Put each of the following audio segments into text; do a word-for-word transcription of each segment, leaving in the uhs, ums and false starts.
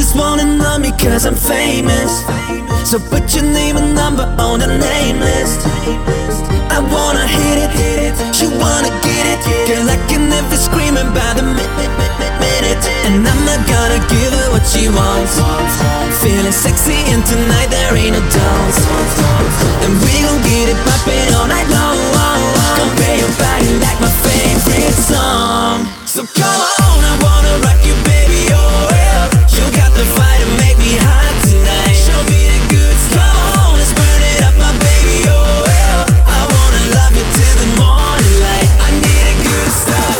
just wanna know me cause I'm famous. So put your name and number on the name list. I wanna hit it, hit it. She wanna get it. Girl, I can never screaming by the minute. And I'm not gonna give her what she wants. Feeling sexy and tonight there ain't no doubts. And we gon' get it poppin' all night long. Compare your body like my favorite song. So come on, I wanna rock you, baby, oh yeah. You got the fire to make me hot tonight. Show me the good stuff. Come on, let's burn it up, my baby, oh yeah. I wanna love you till the morning light. I need the good stuff.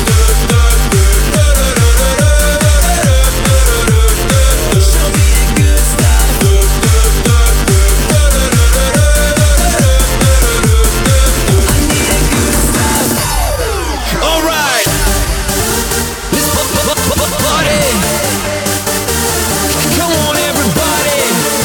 Show me the good stuff. I need the good stuff. All right, let's party. Come on, everybody.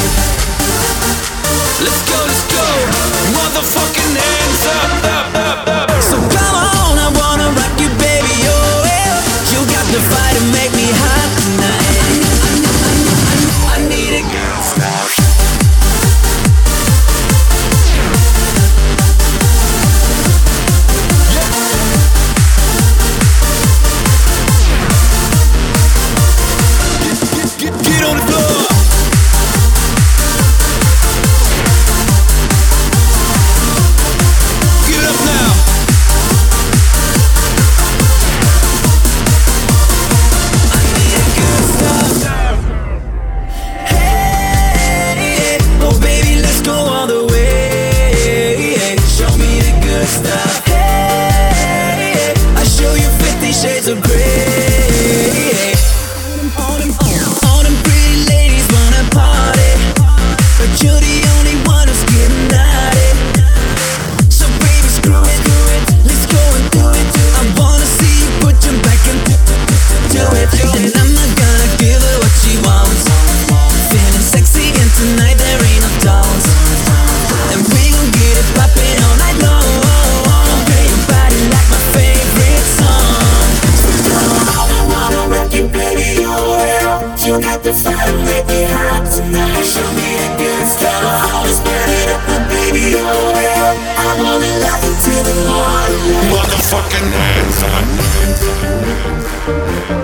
Let's go, let's go. Motherfucking hands up, up, up, up. So come on, I wanna rock you, baby, oh yeah. You got the fire to make me hot tonight. I need a good stuff. Get, get on the floor. Get up now. I need a good stuff. Hey, oh baby, let's go all the way. Show me the good stuff. Hey, I show you fifty shades of gray. All them, all them pretty ladies wanna party, but you're the only one who's getting naughty. So baby, screw it, screw it. Let's go and do it. I wanna see you put your back into do it. And I'm not gonna give her what she wants. Feeling sexy and tonight there ain't no doubts. And we gon' get it poppin' all night long. Play your body like my favorite song. I wanna rock you, baby, oh yeah. You got the fire, make me hot tonight. Show me the good stuff. Let's burn it up, my baby, oh yeah. I wanna love you till the morning light. Motherfucking hands up.